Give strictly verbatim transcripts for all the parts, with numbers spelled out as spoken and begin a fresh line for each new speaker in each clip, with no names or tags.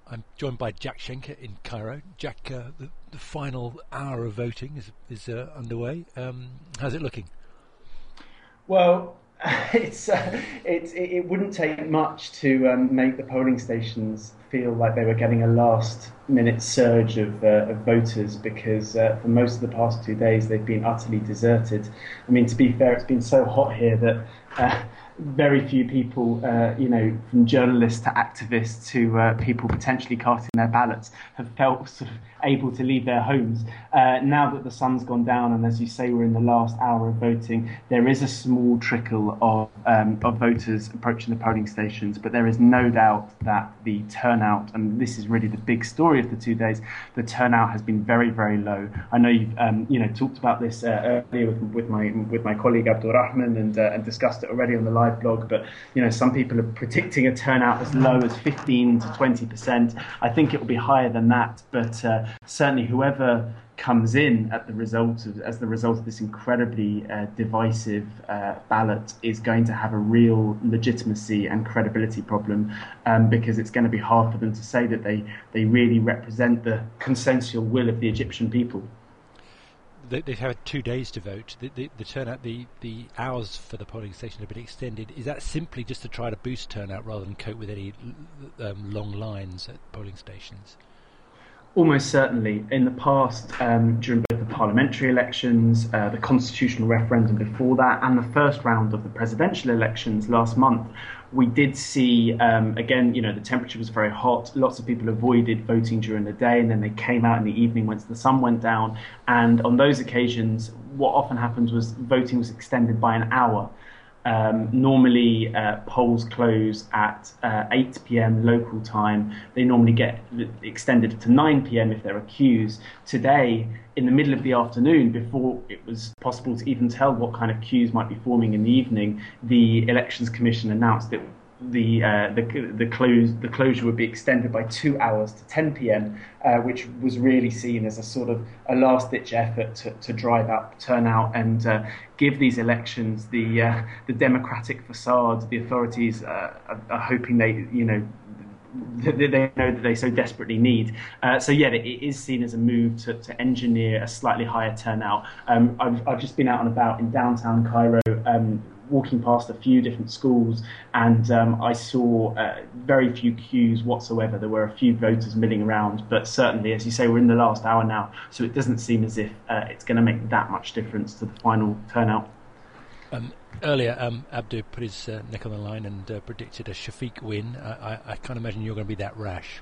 I'm joined by Jack Schenker in Cairo. Jack, uh, the, the final hour of voting is is uh, underway. Um, how's it looking?
Well, it's uh, it's it, it wouldn't take much to um, make the polling stations feel like they were getting a last minute surge of, uh, of voters because uh, for most of the past two days they've been utterly deserted. I mean, to be fair, it's been so hot here that uh, very few people, uh, you know, from journalists to activists to uh, people potentially casting their ballots, have felt sort of able to leave their homes. Uh, now that the sun's gone down, and as you say, we're in the last hour of voting, there is a small trickle of um, of voters approaching the polling stations, but there is no doubt that the turnout, and this is really the big story of the two days, the turnout has been very, very low. I know you've um, you know talked about this uh, earlier with, with my with my colleague Abdul Rahman and uh, and discussed it already on the live blog, but you know some people are predicting a turnout as low as fifteen to twenty percent. I think it will be higher than that, but uh, certainly whoever comes in at the result of, as the result of this incredibly uh, divisive uh, ballot is going to have a real legitimacy and credibility problem, um, because it's going to be hard for them to say that they, they really represent the consensual will of the Egyptian people.
They, they've had two days to vote. The, the, the turnout, the, the hours for the polling station have been extended. Is that simply just to try to boost turnout rather than cope with any um, long lines at polling stations?
Almost certainly. In the past, um, during both the parliamentary elections, uh, the constitutional referendum before that, and the first round of the presidential elections last month, we did see, um, again, you know, the temperature was very hot. Lots of people avoided voting during the day, and then they came out in the evening once the sun went down. And on those occasions, what often happened was voting was extended by an hour. Um, normally, uh, polls close at uh, eight p.m. local time. They normally get extended to nine p.m. if there are queues. Today, in the middle of the afternoon, before it was possible to even tell what kind of queues might be forming in the evening, the Elections Commission announced that the uh, the the close the closure would be extended by two hours to ten p.m., uh, which was really seen as a sort of a last-ditch effort to, to drive up turnout and uh, give these elections the uh, the democratic facade the authorities uh, are, are hoping they you know. They know that they so desperately need. Uh, so yeah, it is seen as a move to, to engineer a slightly higher turnout. Um, I've, I've just been out and about in downtown Cairo, um, walking past a few different schools, and um, I saw uh, very few queues whatsoever. There were a few voters milling around, but certainly, as you say, we're in the last hour now, so it doesn't seem as if uh, it's going to make that much difference to the final turnout.
Um, earlier, um, Abdu put his uh, neck on the line and uh, predicted a Shafiq win. I, I, I can't imagine you're going to be that rash.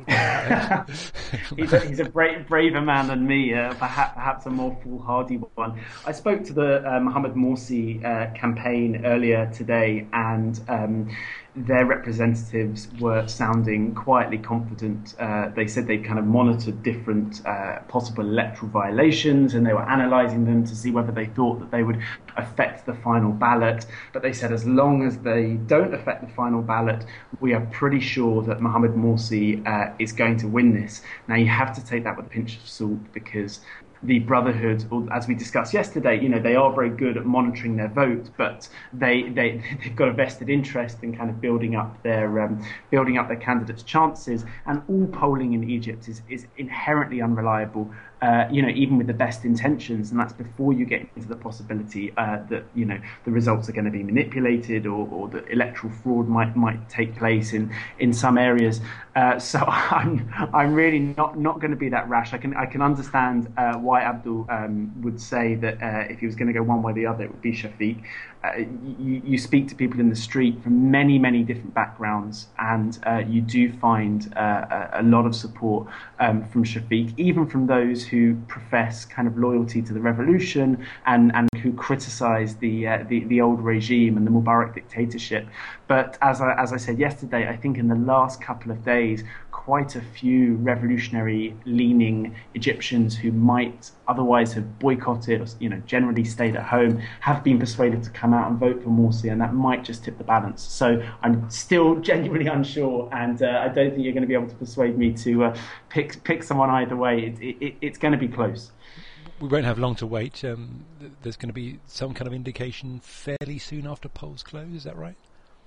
he's, a, he's a bra- braver man than me, uh, perhaps, perhaps a more foolhardy one. I spoke to the uh, Mohamed Morsi uh, campaign earlier today, and um, their representatives were sounding quietly confident. Uh, they said they kind of monitored different uh, possible electoral violations, and they were analysing them to see whether they thought that they would affect the final ballot. But they said as long as they don't affect the final ballot, we are pretty sure that Mohamed Morsi uh, is going to win this. Now, you have to take that with a pinch of salt, because the Brotherhood, or as we discussed yesterday, you know, they are very good at monitoring their vote, but they they they've got a vested interest in kind of building up their um, building up their candidates' chances. And all polling in Egypt is is inherently unreliable. Uh, you know, even with the best intentions, and that's before you get into the possibility uh, that you know the results are going to be manipulated, or, or that electoral fraud might might take place in, in some areas. Uh, so I'm I'm really not, not going to be that rash. I can I can understand uh, why Abdul um, would say that uh, if he was going to go one way or the other, it would be Shafiq. Uh, you, you speak to people in the street from many, many different backgrounds, and uh, you do find uh, a, a lot of support um, from Shafiq, even from those who profess kind of loyalty to the revolution and, and who criticise the, uh, the the old regime and the Mubarak dictatorship. But as I, as I said yesterday, I think in the last couple of days, quite a few revolutionary-leaning Egyptians who might otherwise have boycotted or, you know, generally stayed at home, have been persuaded to come out and vote for Morsi, and that might just tip the balance. So I'm still genuinely unsure, and uh, I don't think you're going to be able to persuade me to uh, pick pick someone either way. It, it, it's going to be close.
We won't have long to wait. Um, there's going to be some kind of indication fairly soon after polls close. Is that right?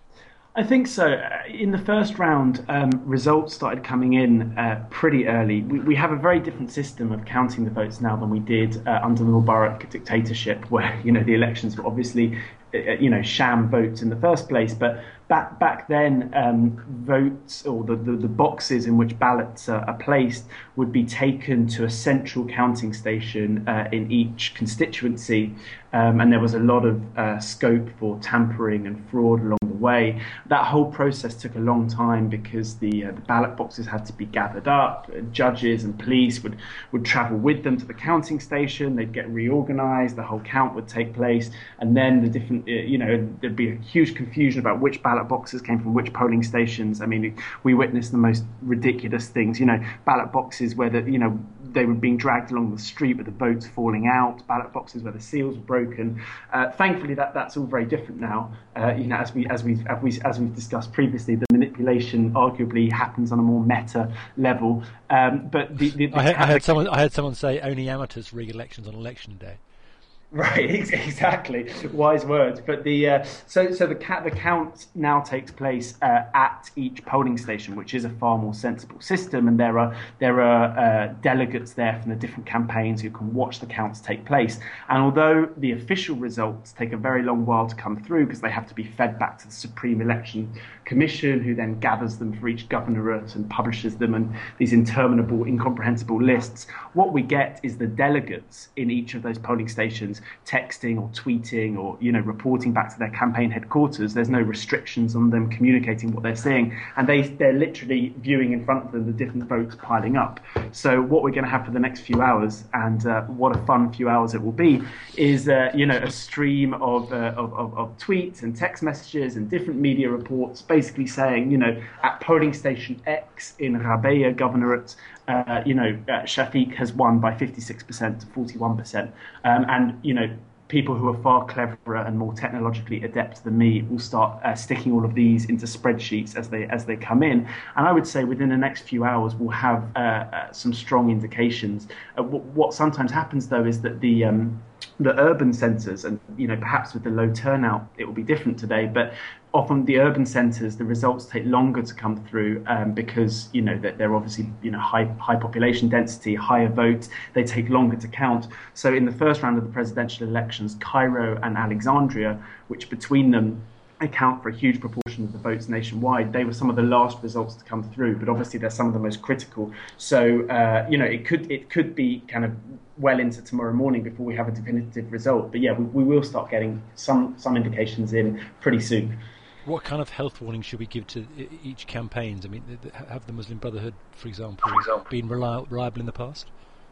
I think so. Uh, In the first round, um, results started coming in uh, pretty early. We, we have a very different system of counting the votes now than we did uh, under the Mubarak dictatorship, where you know the elections were obviously uh, you know sham votes in the first place. But back back then, um, votes or the, the, the boxes in which ballots are, are placed would be taken to a central counting station uh, in each constituency, um, and there was a lot of uh, scope for tampering and fraud along the way. That whole process took a long time because the, uh, the ballot boxes had to be gathered up. Judges and police would, would travel with them to the counting station. They'd get reorganized. The whole count would take place. And then the different, uh, you know, there'd be a huge confusion about which ballot boxes came from which polling stations. I mean, we witnessed the most ridiculous things, you know, ballot boxes where the, you know, they were being dragged along the street with the votes falling out, ballot boxes where the seals were broken. Uh, thankfully, that, that's all very different now. Uh, you know, as we as we as we as we've discussed previously, the manipulation arguably happens on a more meta level. Um, but the, the, the
I, I heard someone I heard someone say only amateurs rig elections on election day.
Right, exactly. Wise words. But the uh, so so the ca- the count now takes place uh, at each polling station, which is a far more sensible system. And there are there are uh, delegates there from the different campaigns who can watch the counts take place. And although the official results take a very long while to come through because they have to be fed back to the Supreme Election Commission, who then gathers them for each governorate and publishes them and these interminable, incomprehensible lists, what we get is the delegates in each of those polling stations texting or tweeting or, you know, reporting back to their campaign headquarters. There's no restrictions on them communicating what they're seeing. And they, they're literally viewing in front of them the different votes piling up. So what we're going to have for the next few hours, and uh, what a fun few hours it will be, is, uh, you know, a stream of, uh, of, of, of tweets and text messages and different media reports basically saying, you know, at polling station X in Rabea Governorate, Uh, you know, uh, Shafiq has won by fifty-six percent to forty-one percent. Um, and, you know, people who are far cleverer and more technologically adept than me will start uh, sticking all of these into spreadsheets as they as they come in. And I would say within the next few hours, we'll have uh, uh, some strong indications. Uh, w- what sometimes happens, though, is that the um, the urban centres, and, you know, perhaps with the low turnout, it will be different today, but often the urban centres, the results take longer to come through um, because, you know, that they're obviously, you know, high high population density, higher votes. They take longer to count. So in the first round of the presidential elections, Cairo and Alexandria, which between them account for a huge proportion of the votes nationwide, they were some of the last results to come through. But obviously, they're some of the most critical. So uh, you know, it could it could be kind of well into tomorrow morning before we have a definitive result. But yeah, we, we will start getting some some indications in pretty soon.
What kind of health warning should we give to each campaigns? I mean, have the Muslim Brotherhood, for example, for example. been reliable in the past?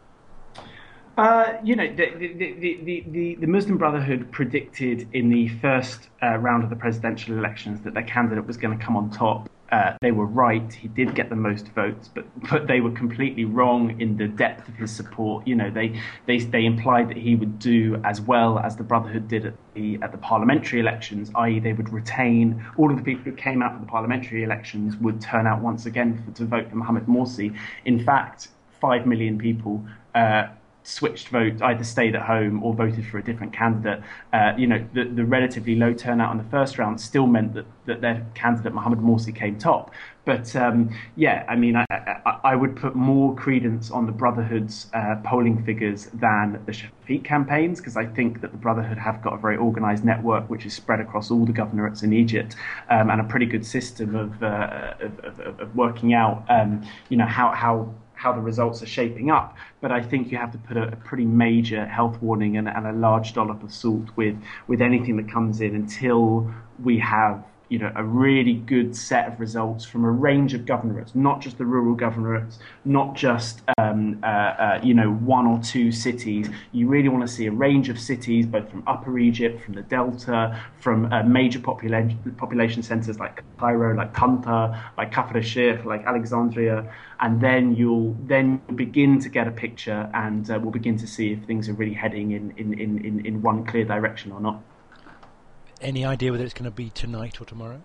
Uh, you know, the, the, the, the, the Muslim Brotherhood predicted in the first uh, round of the presidential elections that their candidate was going to come on top. Uh, they were right. He did get the most votes, but but they were completely wrong in the depth of his support. You know, they they they implied that he would do as well as the Brotherhood did at the at the parliamentary elections, that is, they would retain all of the people who came out for the parliamentary elections would turn out once again for, to vote for Mohamed Morsi. In fact, five million people Uh, switched votes, either stayed at home or voted for a different candidate. Uh, you know, the, the relatively low turnout in the first round still meant that, that their candidate, Mohamed Morsi, came top. But um, yeah, I mean, I, I, I would put more credence on the Brotherhood's uh, polling figures than the Shafiq campaigns, because I think that the Brotherhood have got a very organised network which is spread across all the governorates in Egypt, um, and a pretty good system of, uh, of, of, of working out, um, you know, how how. how the results are shaping up. But I think you have to put a, a pretty major health warning and, and a large dollop of salt with, with anything that comes in until we have, you know, a really good set of results from a range of governorates, not just the rural governorates, not just, um, uh, uh, you know, one or two cities. You really want to see a range of cities, both from Upper Egypt, from the Delta, from uh, major population population centres like Cairo, like Tanta, like Kafr al-Sheikh, like Alexandria, and then you'll then begin to get a picture, and uh, we'll begin to see if things are really heading in, in, in, in one clear direction or not.
Any idea whether it's going to be tonight or tomorrow?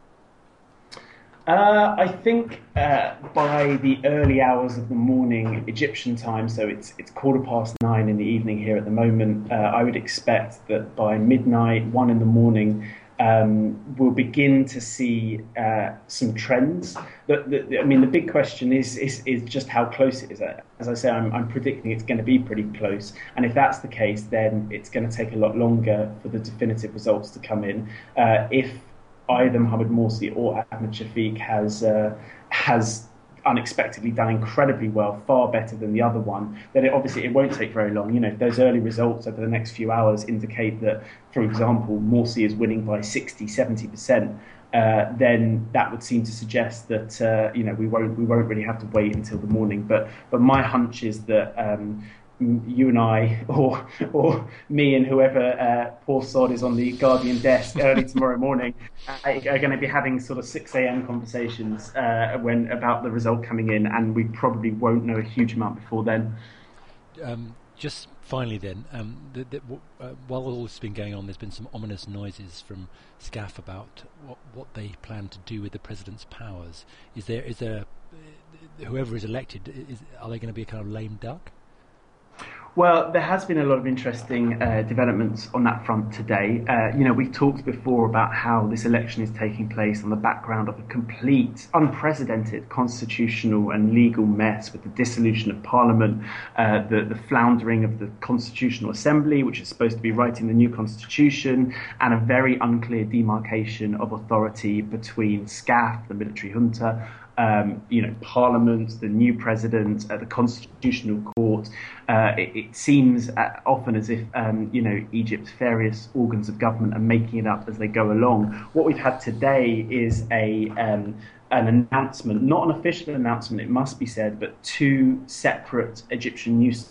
Uh, I think uh, by the early hours of the morning Egyptian time, so it's it's quarter past nine in the evening here at the moment, uh, I would expect that by midnight, one in the morning, um, we'll begin to see uh, some trends. The, the, I mean, the big question is, is is just how close it is. As I say, I'm, I'm predicting it's going to be pretty close. And if that's the case, then it's going to take a lot longer for the definitive results to come in. Uh, if either Mohamed Morsi or Ahmed Shafiq has uh, has unexpectedly done incredibly well, far better than the other one, then it obviously it won't take very long. You know, if those early results over the next few hours indicate that, for example, Morsi is winning by sixty, seventy percent, uh, then that would seem to suggest that uh, you know we won't we won't really have to wait until the morning. But but my hunch is that um, you and I, or or me and whoever uh, poor sod is on the Guardian desk early tomorrow morning, are going to be having sort of six a.m. conversations uh, when about the result coming in, and we probably won't know a huge amount before then.
Um, just finally, then, um, the, the, uh, while all this has been going on, there's been some ominous noises from SCAF about what, what they plan to do with the president's powers. Is there is there uh, whoever is elected? Is, are they going to be a kind of lame duck?
Well, there has been a lot of interesting uh, developments on that front today. Uh, you know, we've talked before about how this election is taking place on the background of a complete, unprecedented constitutional and legal mess with the dissolution of Parliament, uh, the, the floundering of the Constitutional Assembly, which is supposed to be writing the new constitution, and a very unclear demarcation of authority between SCAF, the military junta, Um, you know, Parliament, the new president, uh, the Constitutional Court. Uh, it, it seems uh, often as if, um, you know, Egypt's various organs of government are making it up as they go along. What we've had today is a um, an announcement, not an official announcement, it must be said, but two separate Egyptian news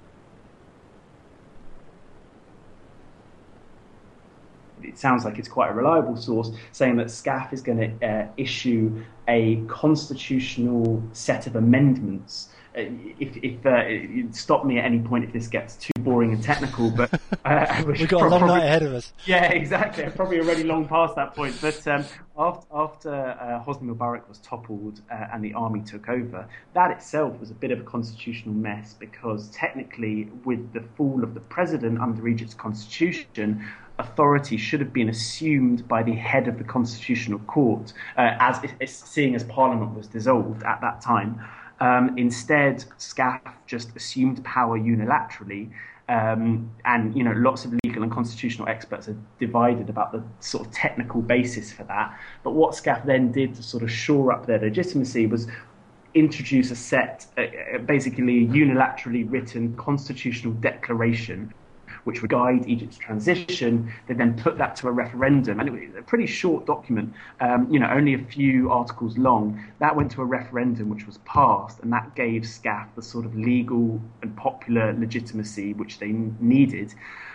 it sounds like it's quite a reliable source, saying that SCAF is going to uh, issue a constitutional set of amendments. Uh, if, if uh, stop me at any point if this gets too boring and technical, but uh,
we've got a long
probably,
night ahead of us.
Yeah, exactly. I'm probably already long past that point. But um, after, after uh, Hosni Mubarak was toppled uh, and the army took over, that itself was a bit of a constitutional mess, because technically, with the fall of the president under Egypt's constitution, authority should have been assumed by the head of the Constitutional Court, uh, as, as seeing as Parliament was dissolved at that time. Um, instead, SCAF just assumed power unilaterally, um, and you know lots of legal and constitutional experts are divided about the sort of technical basis for that. But what SCAF then did to sort of shore up their legitimacy was introduce a set, uh, basically a unilaterally written constitutional declaration, which would guide Egypt's transition. They then put that to a referendum, and it was a pretty short document, um, you know, only a few articles long. That went to a referendum, which was passed, and that gave SCAF the sort of legal and popular legitimacy which they needed.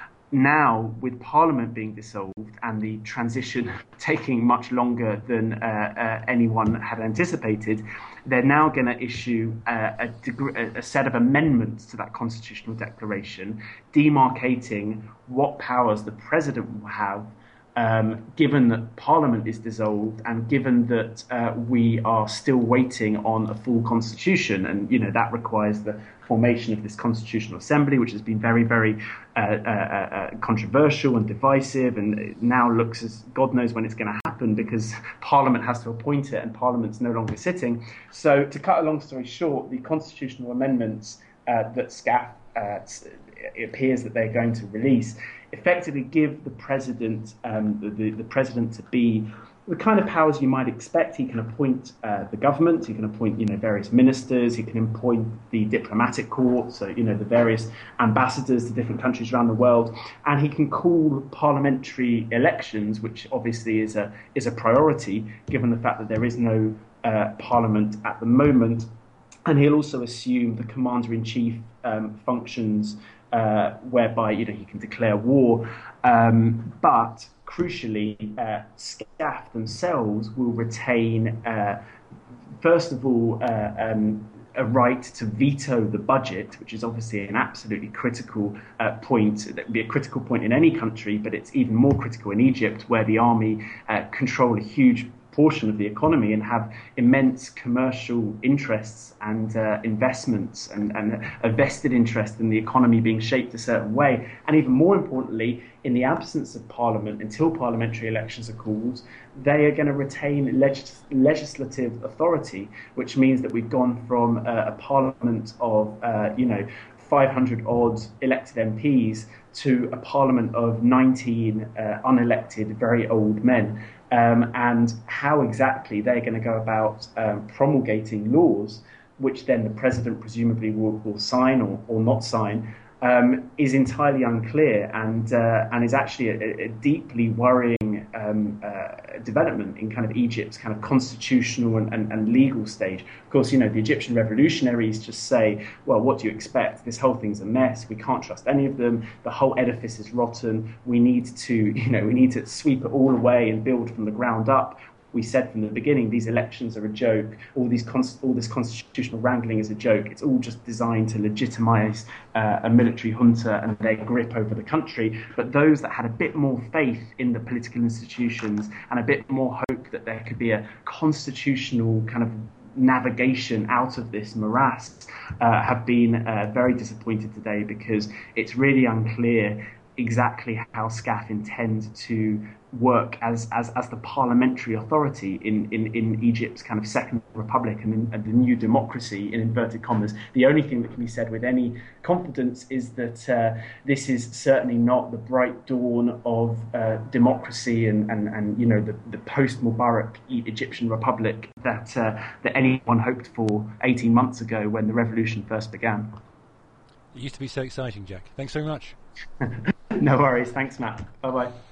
Now, with Parliament being dissolved and the transition taking much longer than uh, uh, anyone had anticipated, they're now going to issue uh, a, degree, a set of amendments to that constitutional declaration, demarcating what powers the president will have, um, given that Parliament is dissolved and given that uh, we are still waiting on a full constitution. And, you know, that requires the formation of this Constitutional Assembly, which has been very, very uh, uh, uh, controversial and divisive, and it now looks as God knows when it's going to happen, because Parliament has to appoint it and Parliament's no longer sitting. So to cut a long story short, the constitutional amendments uh, that SCAF uh, it appears that they're going to release effectively give the president um, the, the, the president to be the kind of powers you might expect. He can appoint uh, the government, he can appoint, you know, various ministers, he can appoint the diplomatic corps, so, you know, the various ambassadors to different countries around the world, and he can call parliamentary elections, which obviously is a is a priority given the fact that there is no uh, parliament at the moment. And he'll also assume the commander-in-chief um, functions, uh, whereby, you know, he can declare war, um, but crucially, uh, SCAF themselves will retain, uh, first of all, uh, um, a right to veto the budget, which is obviously an absolutely critical uh, point. That would be a critical point in any country, but it's even more critical in Egypt, where the army uh, control a huge portion of the economy and have immense commercial interests and uh, investments and, and a vested interest in the economy being shaped a certain way. And even more importantly, in the absence of Parliament, until parliamentary elections are called, they are going to retain legis- legislative authority, which means that we've gone from uh, a Parliament of, uh, you know, five hundred odd elected M Ps to a parliament of nineteen uh, unelected, very old men. Um, and how exactly they're going to go about um, promulgating laws, which then the president presumably will, will sign or, or not sign, um, is entirely unclear and uh, and is actually a, a deeply worrying um, uh, development in kind of Egypt's kind of constitutional and, and, and legal stage. Of course, you know, the Egyptian revolutionaries just say, well, what do you expect? This whole thing's a mess. We can't trust any of them. The whole edifice is rotten. We need to, you know, we need to sweep it all away and build from the ground up. We said from the beginning, these elections are a joke. All these const- all this constitutional wrangling is a joke. It's all just designed to legitimize uh, a military junta and their grip over the country. But those that had a bit more faith in the political institutions and a bit more hope that there could be a constitutional kind of navigation out of this morass uh, have been uh, very disappointed today, because it's really unclear exactly how SCAF intend to work as, as, as the parliamentary authority in, in, in Egypt's kind of second republic and, in, and the new democracy, in inverted commas. The only thing that can be said with any confidence is that uh, this is certainly not the bright dawn of uh, democracy and, and, and you know the, the post-Mubarak Egyptian republic that uh, that anyone hoped for eighteen months ago when the revolution first began.
It used to be so exciting, Jack. Thanks very much.
No worries. Thanks, Matt. Bye-bye.